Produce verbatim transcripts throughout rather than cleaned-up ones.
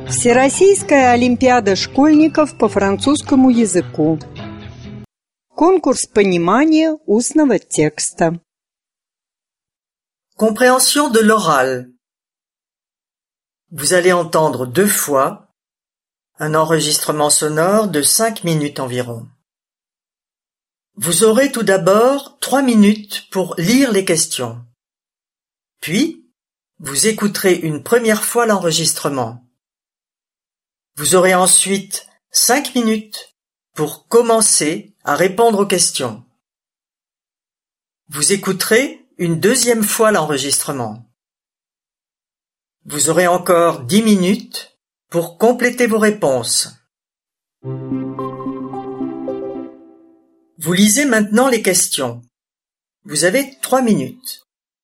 Всероссийская олимпиада школьников по французскому языку. Конкурс понимания устного текста. Compréhension de l'oral. Vous allez entendre deux fois un enregistrement sonore de cinq minutes environ. Vous aurez tout d'abord trois minutes pour lire les questions. Puis, vous écouterez une première fois l'enregistrement. Vous aurez ensuite cinq minutes pour commencer à répondre aux questions. Vous écouterez une deuxième fois l'enregistrement. Vous aurez encore dix minutes pour compléter vos réponses. Vous lisez maintenant les questions. Vous avez trois minutes.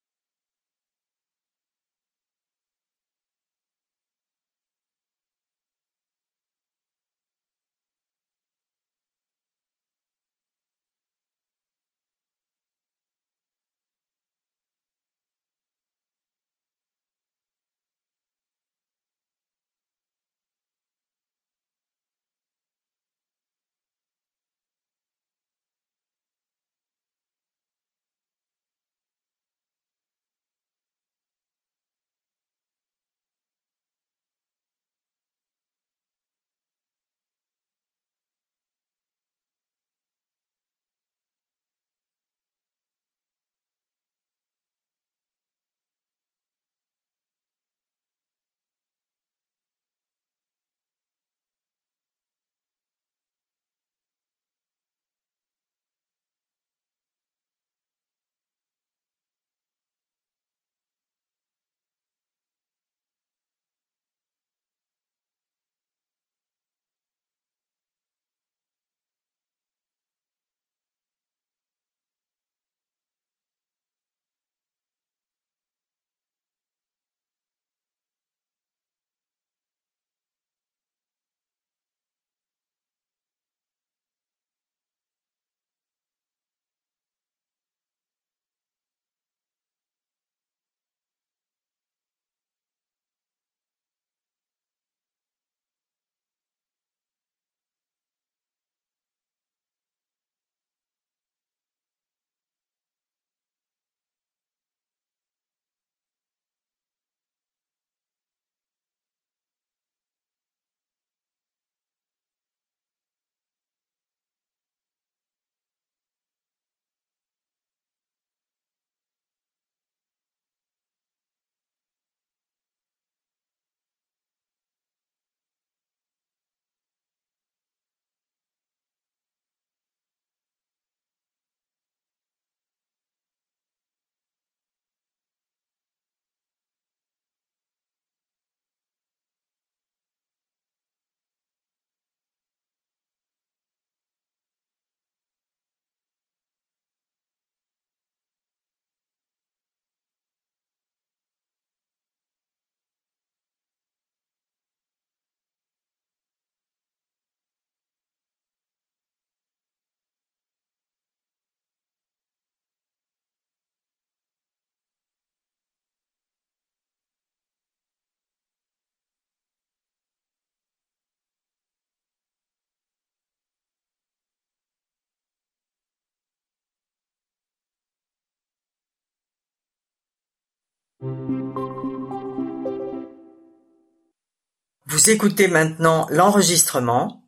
Vous écoutez maintenant l'enregistrement.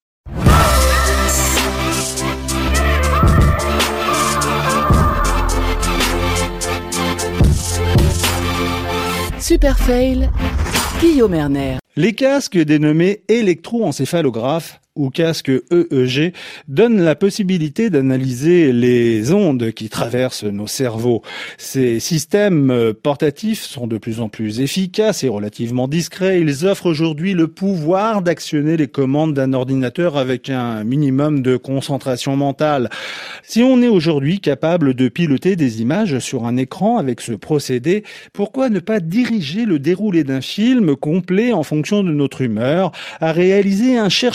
Super fail, Guillaume Erner. Les casques dénommés électroencéphalographes ou casque E E G donnent la possibilité d'analyser les ondes qui traversent nos cerveaux. Ces systèmes portatifs sont de plus en plus efficaces et relativement discrets. Ils offrent aujourd'hui le pouvoir d'actionner les commandes d'un ordinateur avec un minimum de concentration mentale. Si on est aujourd'hui capable de piloter des images sur un écran avec ce procédé, pourquoi ne pas diriger le déroulé d'un film complet en fonction de notre humeur, a réalisé un chercheur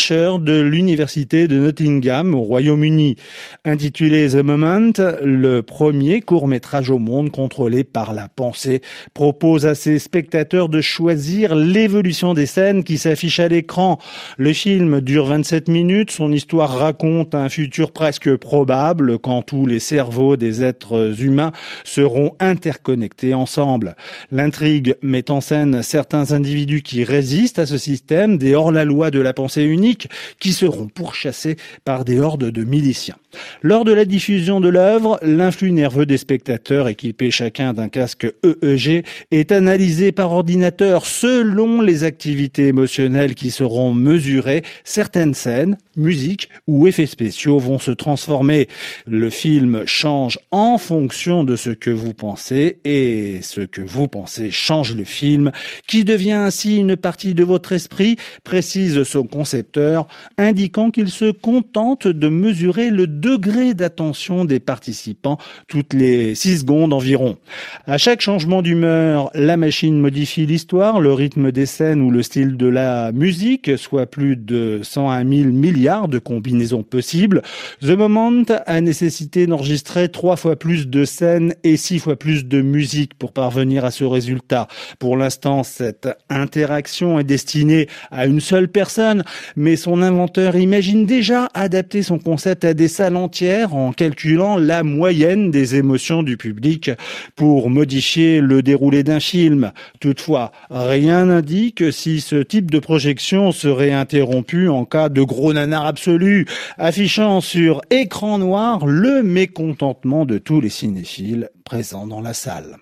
de l'université de Nottingham au Royaume-Uni. Intitulé The Moment, le premier court-métrage au monde contrôlé par la pensée propose à ses spectateurs de choisir l'évolution des scènes qui s'affichent à l'écran. Le film dure vingt-sept minutes, son histoire raconte un futur presque probable quand tous les cerveaux des êtres humains seront interconnectés ensemble. L'intrigue met en scène certains individus qui résistent à ce système, des hors-la-loi de la pensée unique, qui seront pourchassés par des hordes de miliciens. Lors de la diffusion de l'œuvre, l'influx nerveux des spectateurs, équipés chacun d'un casque E E G, est analysé par ordinateur selon les activités émotionnelles qui seront mesurées. Certaines scènes, musique ou effets spéciaux vont se transformer. Le film change en fonction de ce que vous pensez et ce que vous pensez change le film, qui devient ainsi une partie de votre esprit, précise son concepteur, indiquant qu'il se contente de mesurer le degré d'attention des participants toutes les six secondes environ. À chaque changement d'humeur, la machine modifie l'histoire, le rythme des scènes ou le style de la musique, soit plus de cent un mille milliards de combinaisons possibles. The Moment a nécessité d'enregistrer trois fois plus de scènes et six fois plus de musique pour parvenir à ce résultat. Pour l'instant, cette interaction est destinée à une seule personne, mais son inventeur imagine déjà adapter son concept à des salles entières en calculant la moyenne des émotions du public pour modifier le déroulé d'un film. Toutefois, rien n'indique si ce type de projection serait interrompu en cas de gros nanar absolu, affichant sur écran noir le mécontentement de tous les cinéphiles présents dans la salle.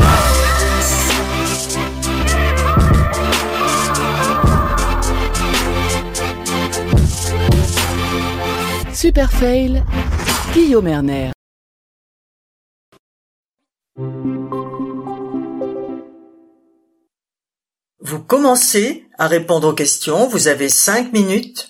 Super Fail, Guillaume Erner. Vous commencez à répondre aux questions, vous avez cinq minutes.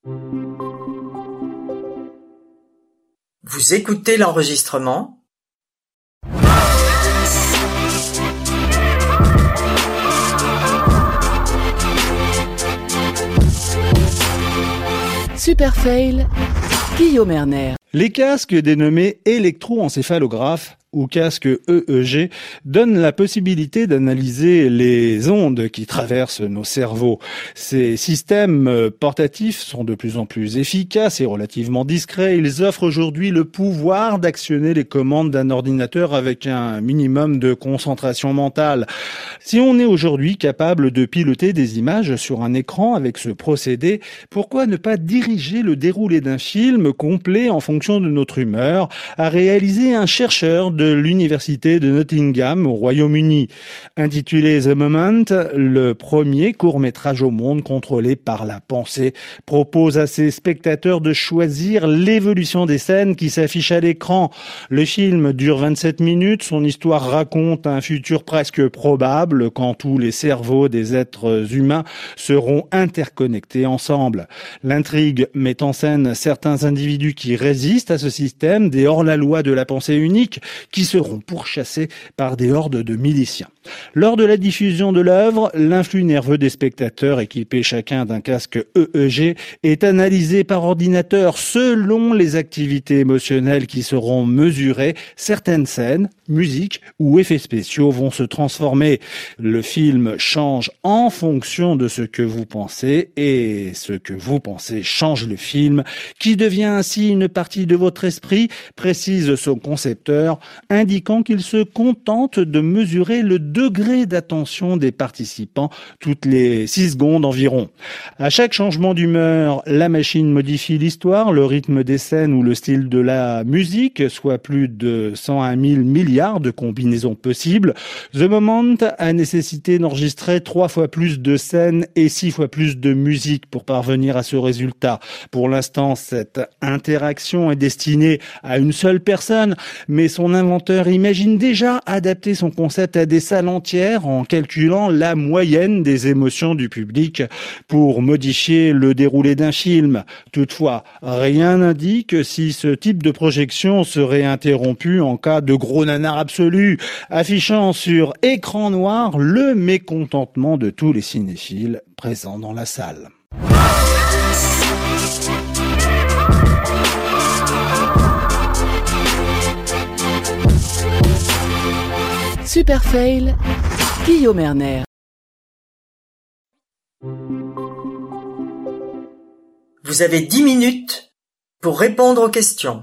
Vous écoutez l'enregistrement ? Super Fail, Guillaume Erner. Les casques dénommés électroencéphalographes ou casque E E G donnent la possibilité d'analyser les ondes qui traversent nos cerveaux. Ces systèmes portatifs sont de plus en plus efficaces et relativement discrets. Ils offrent aujourd'hui le pouvoir d'actionner les commandes d'un ordinateur avec un minimum de concentration mentale. Si on est aujourd'hui capable de piloter des images sur un écran avec ce procédé, pourquoi ne pas diriger le déroulé d'un film complet en fonction de notre humeur, a réalisé un chercheur de l'université de Nottingham au Royaume-Uni. Intitulé The Moment, le premier court-métrage au monde contrôlé par la pensée propose à ses spectateurs de choisir l'évolution des scènes qui s'affichent à l'écran. Le film dure vingt-sept minutes, son histoire raconte un futur presque probable quand tous les cerveaux des êtres humains seront interconnectés ensemble. L'intrigue met en scène certains individus qui résistent à ce système, des hors-la-loi de la pensée unique, qui seront pourchassés par des hordes de miliciens. Lors de la diffusion de l'œuvre, l'influx nerveux des spectateurs, équipés chacun d'un casque E E G, est analysé par ordinateur selon les activités émotionnelles qui seront mesurées. Certaines scènes, musique ou effets spéciaux vont se transformer. Le film change en fonction de ce que vous pensez et ce que vous pensez change le film, qui devient ainsi une partie de votre esprit, précise son concepteur, indiquant qu'il se contente de mesurer le degré d'attention des participants toutes les six secondes environ. À chaque changement d'humeur, la machine modifie l'histoire, le rythme des scènes ou le style de la musique, soit plus de cent un mille milliards de combinaisons possibles. The Moment a nécessité d'enregistrer trois fois plus de scènes et six fois plus de musique pour parvenir à ce résultat. Pour l'instant, cette interaction est destinée à une seule personne, mais son inventeur imagine déjà adapter son concept à des salles entières en calculant la moyenne des émotions du public pour modifier le déroulé d'un film. Toutefois, rien n'indique si ce type de projection serait interrompu en cas de gros nanar absolu, affichant sur écran noir le mécontentement de tous les cinéphiles présents dans la salle. Super Fail, Guillaume Erner. Vous avez dix minutes pour répondre aux questions.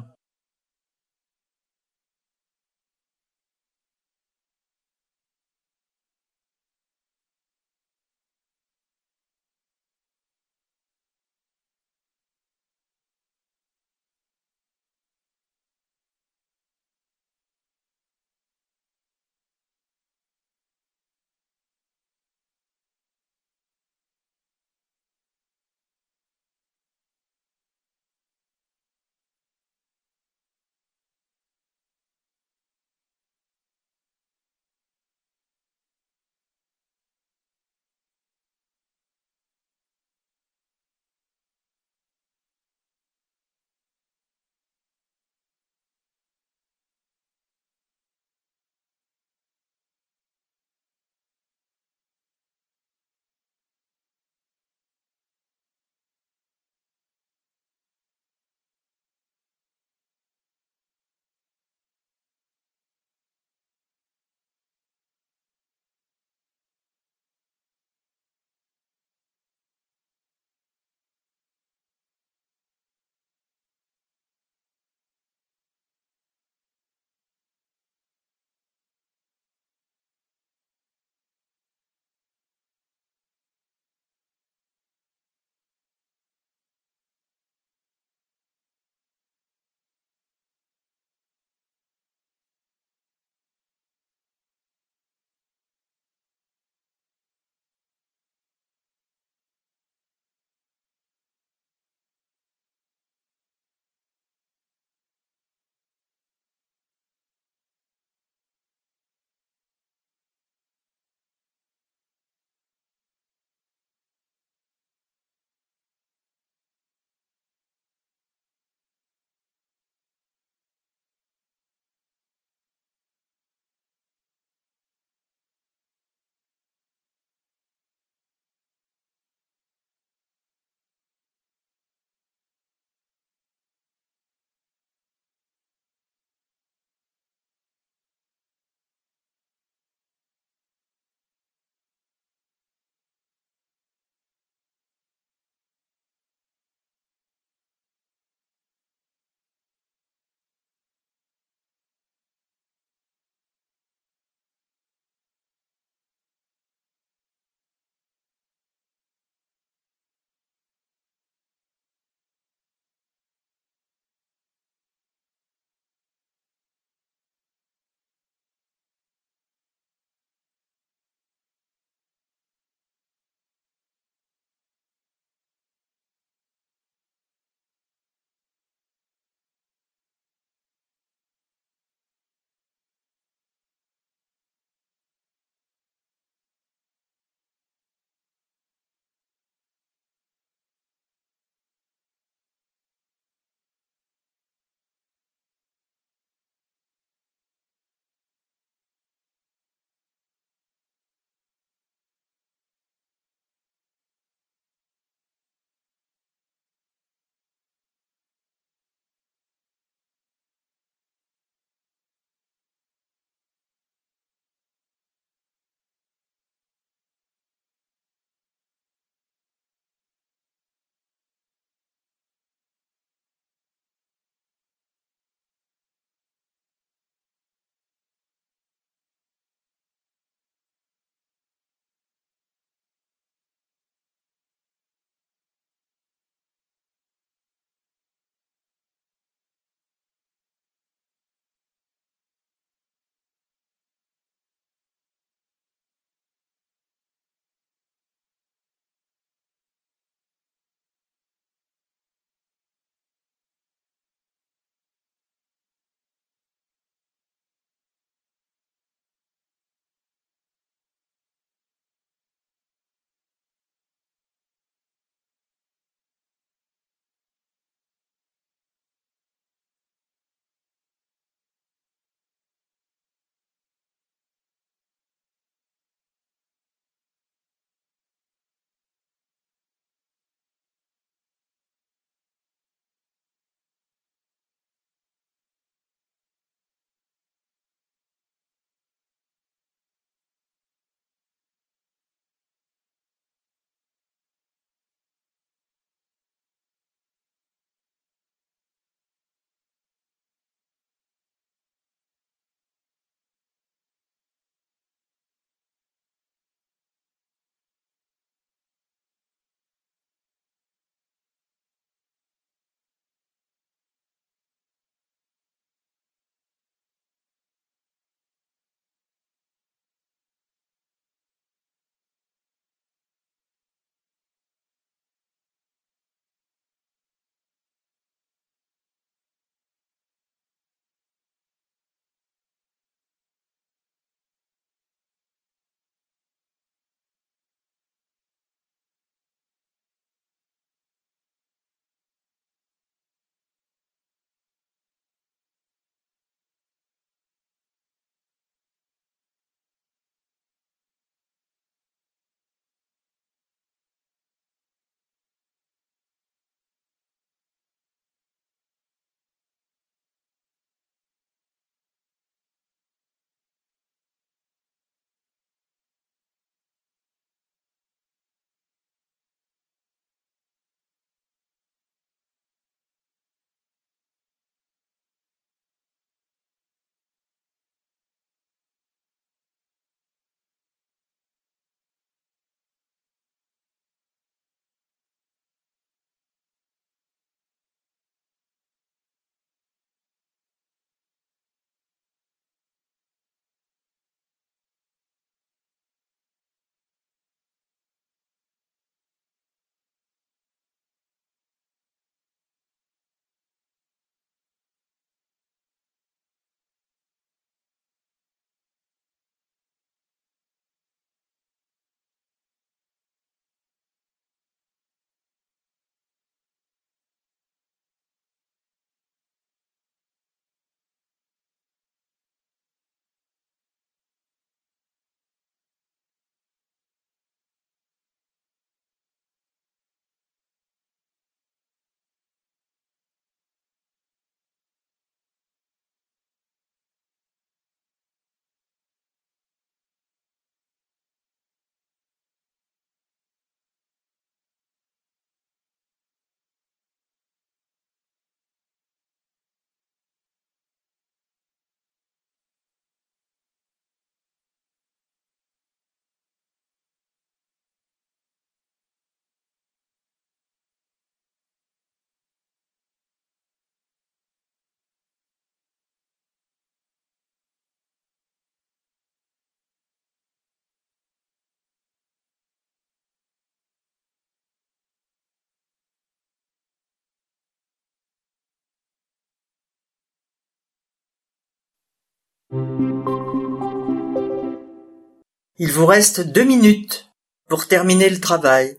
Il vous reste deux minutes pour terminer le travail.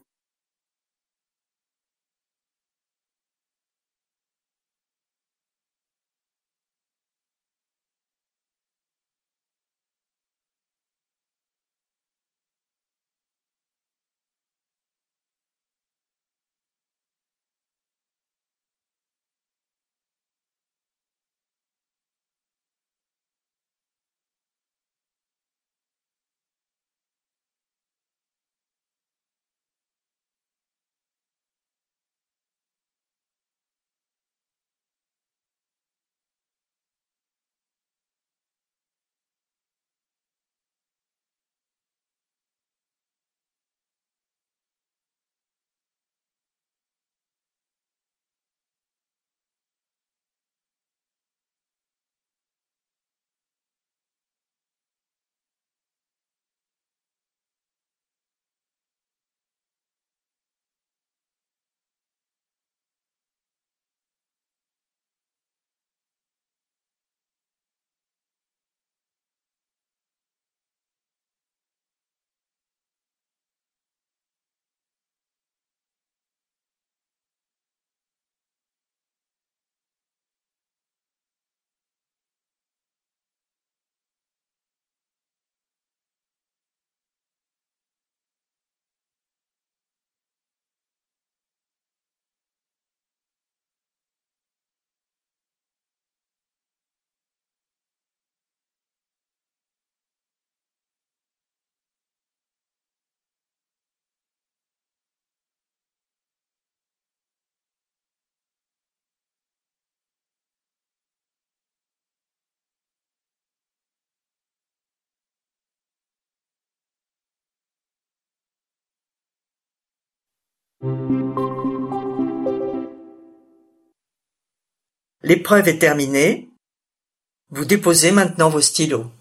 L'épreuve est terminée. Vous déposez maintenant vos stylos.